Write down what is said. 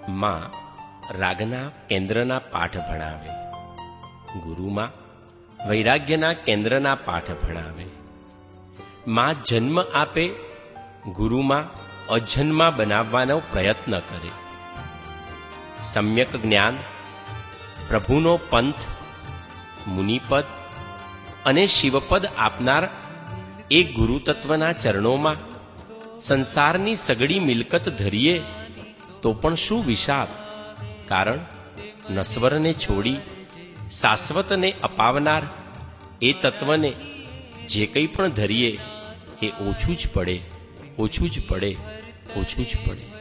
માં રાગના કેન્દ્રના પાઠ ભણાવે, ગુરુમાં વૈરાગ્યના કેન્દ્રના પાઠ ભણાવે. માં જન્મ આપે, ગુરુમાં અજન્મા બનાવવાનો પ્રયત્ન કરે. સમ્યક જ્ઞાન, પ્રભુનો પંથ, મુનિપદ અને શિવપદ આપનાર એ ગુરુતત્વના ચરણોમાં સંસારની સગડી મિલકત ધરીએ તો પણ શું વિશાળ, કારણ નશ્વરને છોડી શાશ્વતને અપાવનાર એ તત્વને જે કંઈ પણ ધરીએ એ ઓછું જ પડે, ઓછું જ પડે, ઓછું જ પડે.